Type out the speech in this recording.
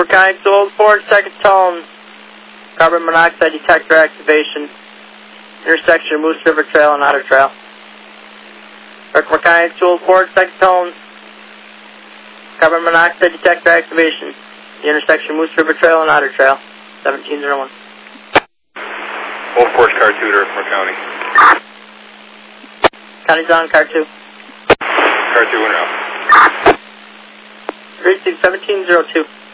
For County to Old Fort, second tone, carbon monoxide detector activation, intersection of Moose River Trail and Otter Trail. For County to Old Fort, second tone, carbon monoxide detector activation, the intersection of Moose River Trail and Otter Trail, 1701. Old Fort, car 2 to Rickmore County. County's on, car 2. Car 2 in route. Receive 1702.